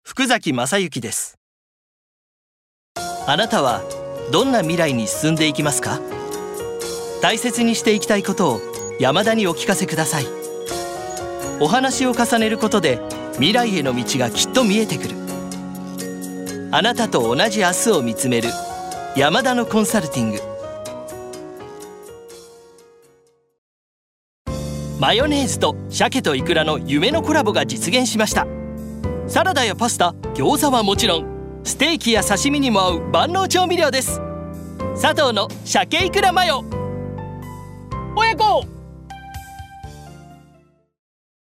福崎正幸です。あなたはどんな未来に進んでいきますか？大切にしていきたいことを山田にお聞かせください。お話を重ねることで未来への道がきっと見えてくる。あなたと同じ明日を見つめる山田のコンサルティング。マヨネーズと鮭とイクラの夢のコラボが実現しました。サラダやパスタ、餃子はもちろん、ステーキや刺身にも合う万能調味料です。佐藤の鮭イクラマヨ。親子